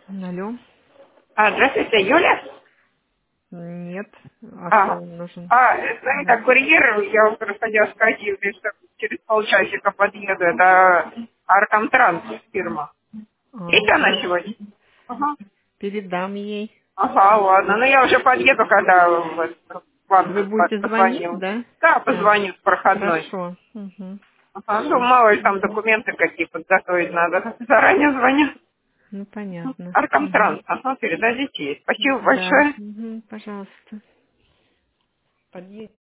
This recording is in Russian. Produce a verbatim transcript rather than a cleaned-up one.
Алло. А, здравствуйте, Юля? Нет. А что А, вам нужен? а с вами Да. как курьер, я вам просто хотела сказать, Юля, что через полчасика подъеду, это Аркам Транс фирма. А, Есть она хорошо. сегодня? Ага. Передам ей. Ага, ладно, ну я уже подъеду, когда вот, вам Вы будете звонить, позвонил. да? Да, А, позвоню с проходной. хорошо. Угу. Ага, ну мало ли там документы какие подготовить надо. Заранее звоню. Ну, понятно. Аркам Угу. Транс, ага, передадите ей. Спасибо Да. большое. Угу. Пожалуйста. Подъедь.